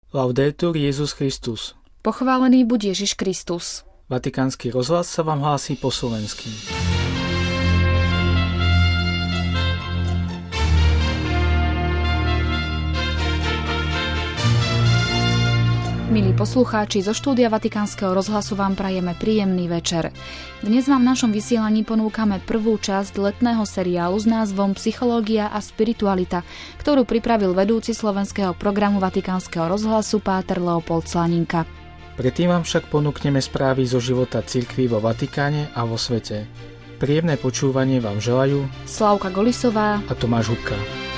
Laudetur Jesus Christus. Pochválený buď Ježiš Kristus. Vatikánsky rozhlas sa vám hlásí po slovensky. Milí poslucháči, zo štúdia Vatikánskeho rozhlasu vám prajeme príjemný večer. Dnes vám v našom vysielaní ponúkame prvú časť letného seriálu s názvom Psychológia a spiritualita, ktorú pripravil vedúci slovenského programu Vatikánskeho rozhlasu páter Leopold Slaninka. Predtým vám však ponúkneme správy zo života cirkví vo Vatikáne a vo svete. Príjemné počúvanie vám želajú Slavka Golisová a Tomáš Hubka.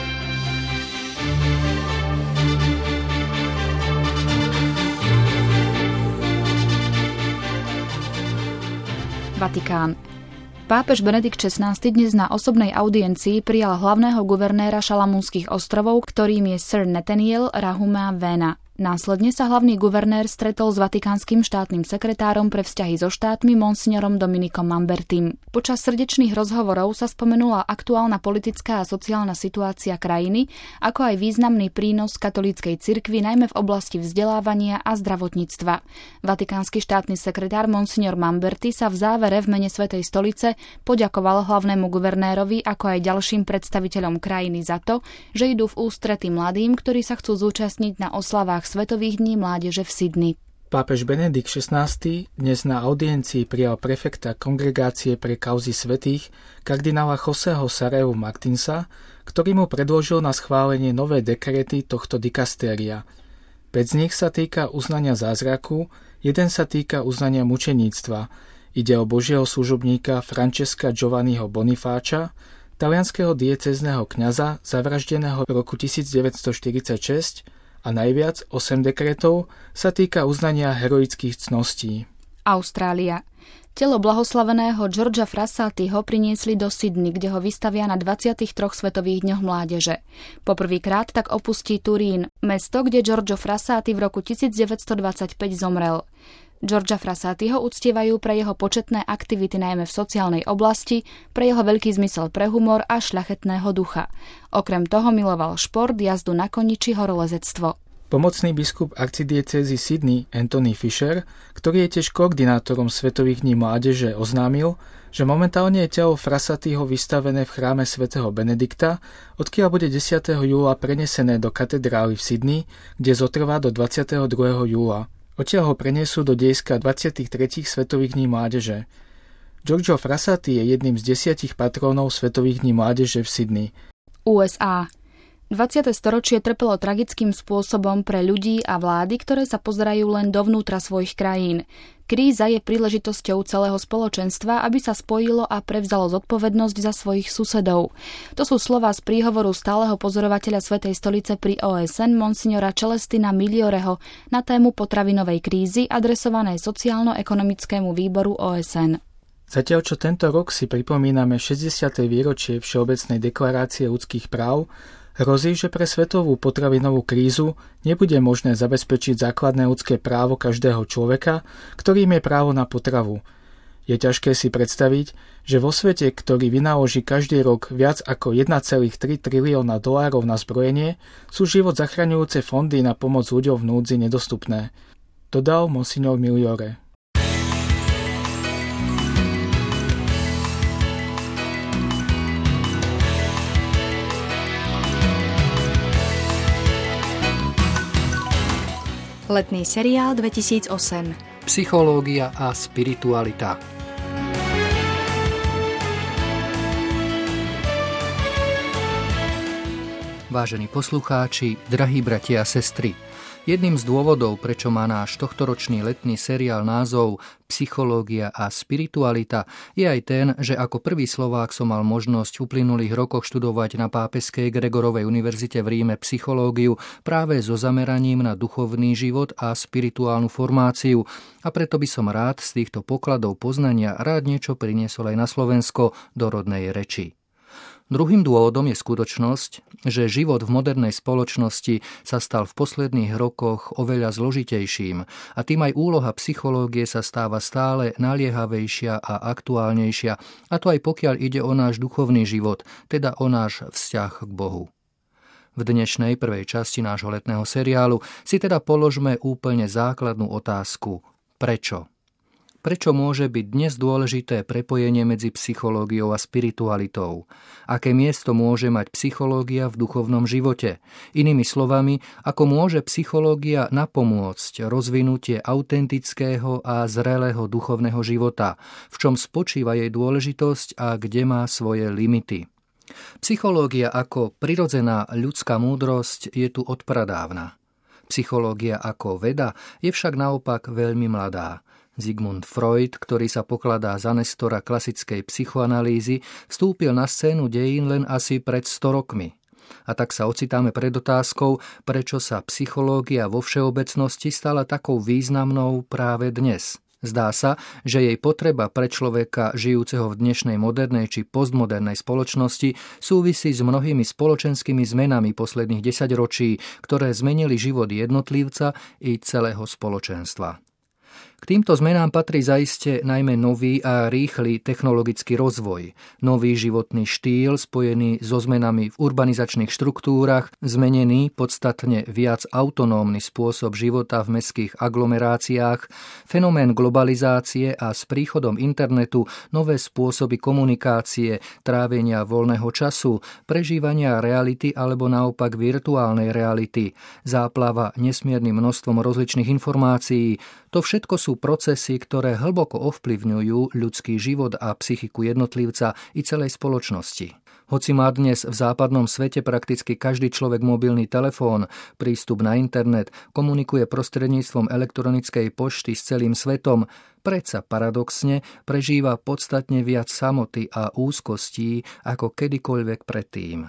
Vatikán. Pápež Benedikt XVI dnes na osobnej audiencii prijal hlavného guvernéra Šalamúnskych ostrovov, ktorým je Sir Nathaniel Rahuma Vena. Následne sa hlavný guvernér stretol s vatikánskym štátnym sekretárom pre vzťahy so štátmi monsignorom Dominikom Mambertim. Počas srdečných rozhovorov sa spomenula aktuálna politická a sociálna situácia krajiny, ako aj významný prínos katolíckej cirkvi najmä v oblasti vzdelávania a zdravotníctva. Vatikánsky štátny sekretár monsignor Mamberti sa v závere v mene Svätej stolice poďakoval hlavnému guvernérovi ako aj ďalším predstaviteľom krajiny za to, že idú v ústrety mladým, ktorí sa chcú zúčastniť na oslavách Svetových dní mládeže v Sydney. Pápež Benedikt XVI dnes na audiencii prijal prefekta Kongregácie pre kauzy svätých kardinála Joseho Sareu Martinsa, ktorý mu predložil na schválenie nové dekrety tohto dikastéria. 5 z nich sa týka uznania zázraku, jeden sa týka uznania mučeníctva. Ide o božieho služobníka Francesca Giovanniho Bonifáča, talianskeho diecézneho kňaza zavraždeného v roku 1946, a najviac 8 dekretov sa týka uznania heroických cností. Austrália. Telo blahoslaveného Georgea Frassatiho priniesli do Sydney, kde ho vystavia na 23 Svetových dňoch mládeže. Poprvýkrát tak opustí Turín, mesto, kde Giorgio Frassati v roku 1925 zomrel. Georgea Frassatiho uctievajú pre jeho početné aktivity najmä v sociálnej oblasti, pre jeho veľký zmysel pre humor a šľachetného ducha. Okrem toho miloval šport, jazdu na koni či horolezectvo. Pomocný biskup arcidiecézy Sydney Anthony Fisher, ktorý je tiež koordinátorom Svetových dní mládeže, oznámil, že momentálne je telo Frassatiho vystavené v chráme svätého Benedikta, odkiaľ bude 10. júla prenesené do katedrály v Sydney, kde zotrvá do 22. júla. Odtiaľ ho preniesú do dejska 23. Svetových dní mládeže. Giorgio Frassati je jedným z 10 patrónov Svetových dní mládeže v Sydney. USA. 20. storočie trpelo tragickým spôsobom pre ľudí a vlády, ktoré sa pozerajú len dovnútra svojich krajín. Kríza je príležitosťou celého spoločenstva, aby sa spojilo a prevzalo zodpovednosť za svojich susedov. To sú slová z príhovoru stáleho pozorovateľa Svätej stolice pri OSN monsignora Celestina Miglioreho na tému potravinovej krízy adresovanej sociálno-ekonomickému výboru OSN. Zatiaľ, čo tento rok si pripomíname 60. výročie Všeobecnej deklarácie ľudských práv, hrozí, že pre svetovú potravinovú krízu nebude možné zabezpečiť základné ľudské právo každého človeka, ktorým je právo na potravu. Je ťažké si predstaviť, že vo svete, ktorý vynaloží každý rok viac ako 1,3 trilióna dolárov na zbrojenie, sú život zachraňujúce fondy na pomoc ľuďom v núdzi nedostupné, dodal monsignor Migliore. Letný seriál 2008. Psychológia a spiritualita. Vážení poslucháči, drahí bratia a sestry, jedným z dôvodov, prečo má náš tohtoročný letný seriál názov Psychológia a spiritualita, je aj ten, že ako prvý Slovák som mal možnosť v uplynulých rokoch študovať na Pápežskej Gregorovej univerzite v Ríme psychológiu práve so zameraním na duchovný život a spirituálnu formáciu, a preto by som rád z týchto pokladov poznania rád niečo priniesol aj na Slovensko do rodnej reči. Druhým dôvodom je skutočnosť, že život v modernej spoločnosti sa stal v posledných rokoch oveľa zložitejším a tým aj úloha psychológie sa stáva stále naliehavejšia a aktuálnejšia, a to aj pokiaľ ide o náš duchovný život, teda o náš vzťah k Bohu. V V dnešnej prvej časti nášho letného seriálu si teda položme úplne základnú otázku. Prečo? Prečo môže byť dnes dôležité prepojenie medzi psychológiou a spiritualitou? Aké miesto môže mať psychológia v duchovnom živote? Inými slovami, ako môže psychológia napomôcť rozvinutie autentického a zrelého duchovného života? V čom spočíva jej dôležitosť a kde má svoje limity? Psychológia ako prirodzená ľudská múdrosť je tu odpradávna. Psychológia ako veda je však naopak veľmi mladá. Sigmund Freud, ktorý sa pokladá za nestora klasickej psychoanalýzy, vstúpil na scénu dejín len asi pred 100 rokmi. A tak sa ocitáme pred otázkou, prečo sa psychológia vo všeobecnosti stala takou významnou práve dnes. Zdá sa, že jej potreba pre človeka žijúceho v dnešnej modernej či postmodernej spoločnosti súvisí s mnohými spoločenskými zmenami posledných 10 ročí, ktoré zmenili život jednotlivca i celého spoločenstva. K týmto zmenám patrí zaiste najmä nový a rýchly technologický rozvoj, nový životný štýl spojený so zmenami v urbanizačných štruktúrach, zmenený podstatne viac autonómny spôsob života v mestských aglomeráciách, fenomén globalizácie a s príchodom internetu nové spôsoby komunikácie, trávenia voľného času, prežívania reality alebo naopak virtuálnej reality, záplava nesmiernym množstvom rozličných informácií. To všetko sú procesy, ktoré hlboko ovplyvňujú ľudský život a psychiku jednotlivca i celej spoločnosti. Hoci má dnes v západnom svete prakticky každý človek mobilný telefón, prístup na internet, komunikuje prostredníctvom elektronickej pošty s celým svetom, predsa paradoxne prežíva podstatne viac samoty a úzkostí ako kedykoľvek predtým.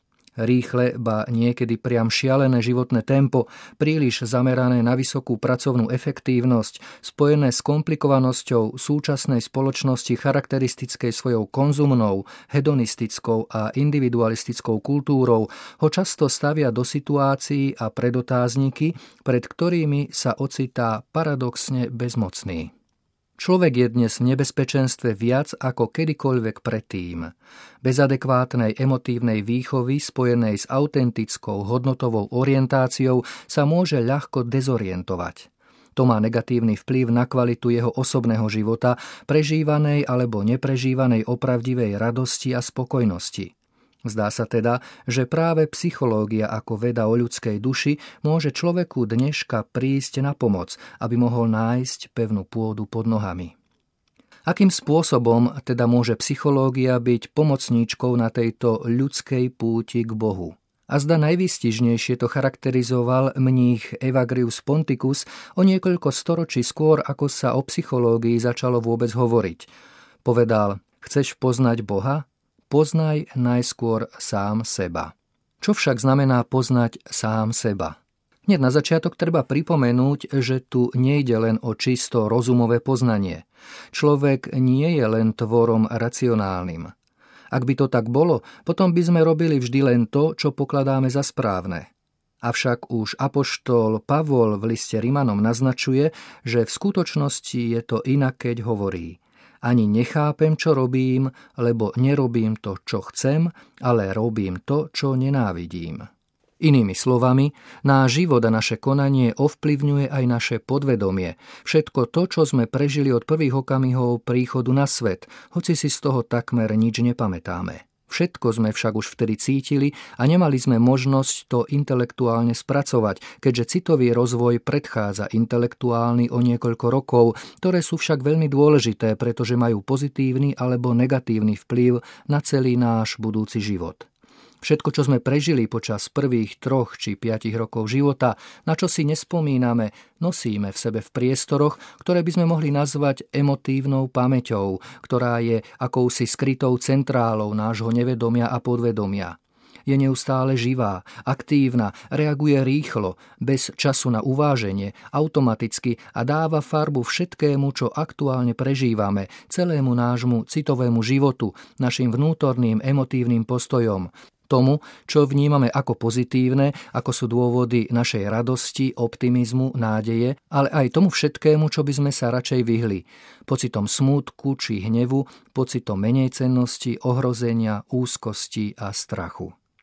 Rýchle, ba niekedy priam šialené životné tempo, príliš zamerané na vysokú pracovnú efektívnosť, spojené s komplikovanosťou súčasnej spoločnosti charakteristickej svojou konzumnou, hedonistickou a individualistickou kultúrou, ho často stavia do situácií a pred otázniky, pred ktorými sa ocitá paradoxne bezmocný. Človek je dnes v nebezpečenstve viac ako kedykoľvek predtým. Bez adekvátnej emotívnej výchovy spojenej s autentickou hodnotovou orientáciou sa môže ľahko dezorientovať. To má negatívny vplyv na kvalitu jeho osobného života, prežívanej alebo neprežívanej opravdivej radosti a spokojnosti. Zdá sa teda, že práve psychológia ako veda o ľudskej duši môže človeku dneška prísť na pomoc, aby mohol nájsť pevnú pôdu pod nohami. Akým spôsobom teda môže psychológia byť pomocníčkou na tejto ľudskej púti k Bohu? A zda najvýstižnejšie to charakterizoval mních Evagrius Ponticus o niekoľko storočí skôr, ako sa o psychológii začalo vôbec hovoriť. Povedal: chceš poznať Boha? Poznaj najskôr sám seba. Čo však znamená poznať sám seba? Hneď na začiatok treba pripomenúť, že tu nejde len o čisto rozumové poznanie. Človek nie je len tvorom racionálnym. Ak by to tak bolo, potom by sme robili vždy len to, čo pokladáme za správne. Avšak už apoštol Pavol v liste Rimanom naznačuje, že v skutočnosti je to inak, keď hovorí: ani nechápem, čo robím, lebo nerobím to, čo chcem, ale robím to, čo nenávidím. Inými slovami, náš život a naše konanie ovplyvňuje aj naše podvedomie. Všetko to, čo sme prežili od prvých okamihov príchodu na svet, hoci si z toho takmer nič nepamätáme. Všetko sme však už vtedy cítili a nemali sme možnosť to intelektuálne spracovať, keďže citový rozvoj predchádza intelektuálny o niekoľko rokov, ktoré sú však veľmi dôležité, pretože majú pozitívny alebo negatívny vplyv na celý náš budúci život. Všetko, čo sme prežili počas prvých 3 či 5 rokov života, na čo si nespomíname, nosíme v sebe v priestoroch, ktoré by sme mohli nazvať emotívnou pamäťou, ktorá je akousi skrytou centrálou nášho nevedomia a podvedomia. Je neustále živá, aktívna, reaguje rýchlo, bez času na uváženie, automaticky a dáva farbu všetkému, čo aktuálne prežívame, celému nášmu citovému životu, našim vnútorným emotívnym postojom, tomu, čo vnímame ako pozitívne, ako sú dôvody našej radosti, optimizmu, nádeje, ale aj tomu všetkému, čo by sme sa radšej vyhli. Pocitom smútku či hnevu, pocitom menejcennosti, ohrozenia, úzkosti a strachu.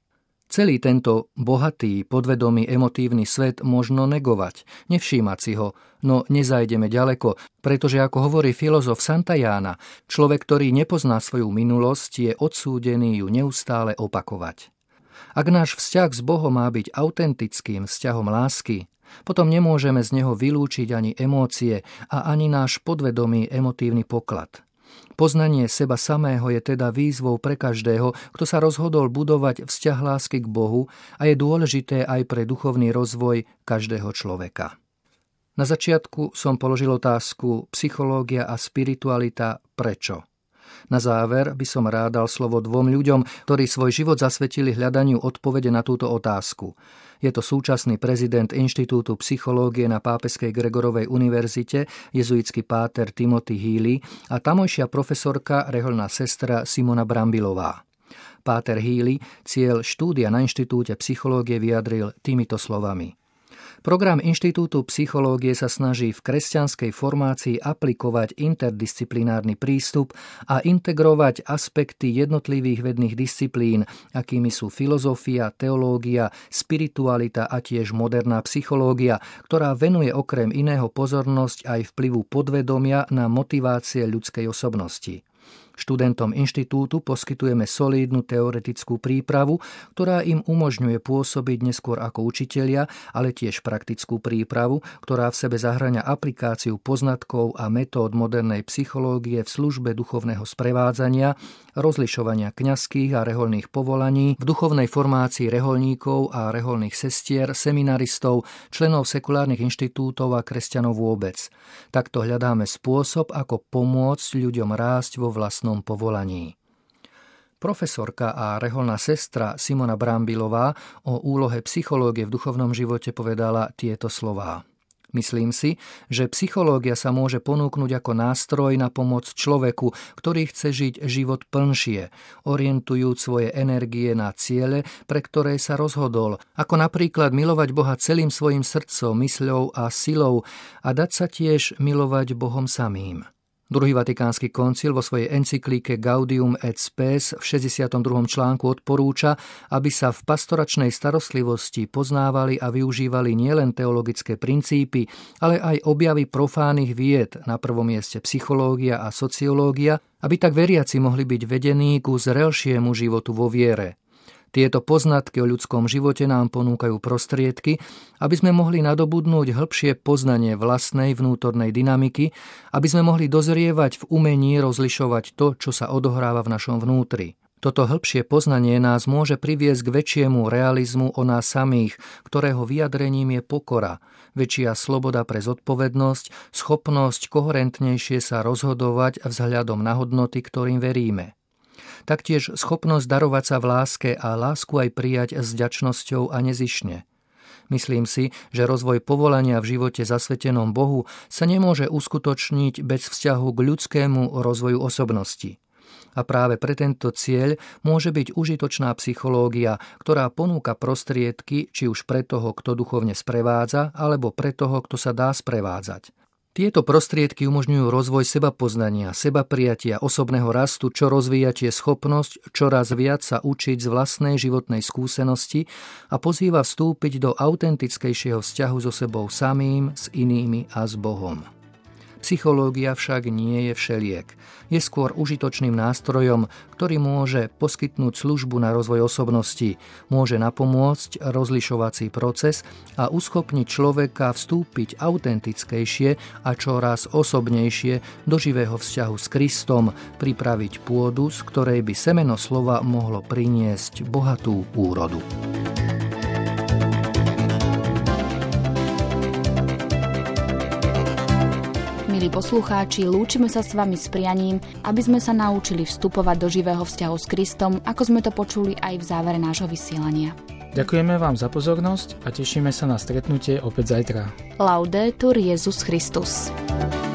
Celý tento bohatý, podvedomý, emotívny svet možno negovať, nevšímať si ho, no nezajdeme ďaleko, pretože ako hovorí filozof Santayana, človek, ktorý nepozná svoju minulosť, je odsúdený ju neustále opakovať. Ak náš vzťah s Bohom má byť autentickým vzťahom lásky, potom nemôžeme z neho vylúčiť ani emócie a ani náš podvedomý emotívny poklad. Poznanie seba samého je teda výzvou pre každého, kto sa rozhodol budovať vzťah lásky k Bohu a je dôležité aj pre duchovný rozvoj každého človeka. Na začiatku som položil otázku psychológia a spiritualita prečo? Na záver by som rád dal slovo dvom ľuďom, ktorí svoj život zasvetili hľadaniu odpovede na túto otázku. Je to súčasný prezident Inštitútu psychológie na Pápeskej Gregorovej univerzite, jezuitský páter Timothy Healy a tamojšia profesorka, rehoľná sestra Simona Brambilová. Páter Healy cieľ štúdia na Inštitúte psychológie vyjadril týmito slovami. Program Inštitútu psychológie sa snaží v kresťanskej formácii aplikovať interdisciplinárny prístup a integrovať aspekty jednotlivých vedných disciplín, akými sú filozofia, teológia, spiritualita a tiež moderná psychológia, ktorá venuje okrem iného pozornosť aj vplyvu podvedomia na motivácie ľudskej osobnosti. Študentom inštitútu poskytujeme solídnu teoretickú prípravu, ktorá im umožňuje pôsobiť neskôr ako učitelia, ale tiež praktickú prípravu, ktorá v sebe zahŕňa aplikáciu poznatkov a metód modernej psychológie v službe duchovného sprevádzania, rozlišovania kňazských a rehoľných povolaní, v duchovnej formácii rehoľníkov a rehoľných sestier, seminaristov, členov sekulárnych inštitútov a kresťanov vôbec. Takto hľadáme spôsob, ako pomôcť ľuďom rásť vo vlastnom povolaní. Profesorka a rehoľná sestra Simona Brambilová o úlohe psychológie v duchovnom živote povedala tieto slová. Myslím si, že psychológia sa môže ponúknuť ako nástroj na pomoc človeku, ktorý chce žiť život plnšie, orientujúc svoje energie na ciele, pre ktoré sa rozhodol, ako napríklad milovať Boha celým svojim srdcom, mysľou a silou a dať sa tiež milovať Bohom samým. Druhý vatikánsky koncil vo svojej encyklike Gaudium et Spes v 62. článku odporúča, aby sa v pastoračnej starostlivosti poznávali a využívali nielen teologické princípy, ale aj objavy profánnych vied, na prvom mieste psychológia a sociológia, aby tak veriaci mohli byť vedení ku zrelšiemu životu vo viere. Tieto poznatky o ľudskom živote nám ponúkajú prostriedky, aby sme mohli nadobudnúť hĺbšie poznanie vlastnej vnútornej dynamiky, aby sme mohli dozrievať v umení rozlišovať to, čo sa odohráva v našom vnútri. Toto hĺbšie poznanie nás môže priviesť k väčšiemu realizmu o nás samých, ktorého vyjadrením je pokora, väčšia sloboda pre zodpovednosť, schopnosť koherentnejšie sa rozhodovať vzhľadom na hodnoty, ktorým veríme. Taktiež schopnosť darovať sa v láske a lásku aj prijať s vďačnosťou a nezišne. Myslím si, že rozvoj povolania v živote zasvetenom Bohu sa nemôže uskutočniť bez vzťahu k ľudskému rozvoju osobnosti. A práve pre tento cieľ môže byť užitočná psychológia, ktorá ponúka prostriedky, či už pre toho, kto duchovne sprevádza, alebo pre toho, kto sa dá sprevádzať. Tieto prostriedky umožňujú rozvoj sebapoznania, sebaprijatia, osobného rastu, čo rozvíja tie schopnosť čoraz viac sa učiť z vlastnej životnej skúsenosti a pozýva vstúpiť do autentickejšieho vzťahu so sebou samým, s inými a s Bohom. Psychológia však nie je všeliek. Je skôr užitočným nástrojom, ktorý môže poskytnúť službu na rozvoj osobnosti, môže napomôcť rozlišovací proces a uschopniť človeka vstúpiť autentickejšie a čoraz osobnejšie do živého vzťahu s Kristom, pripraviť pôdu, z ktorej by semeno slova mohlo priniesť bohatú úrodu. Milí poslucháči, lúčime sa s vami s prianím, aby sme sa naučili vstupovať do živého vzťahu s Kristom, ako sme to počuli aj v závere nášho vysielania. Ďakujeme vám za pozornosť a tešíme sa na stretnutie opäť zajtra. Laudetur Jesus Christus.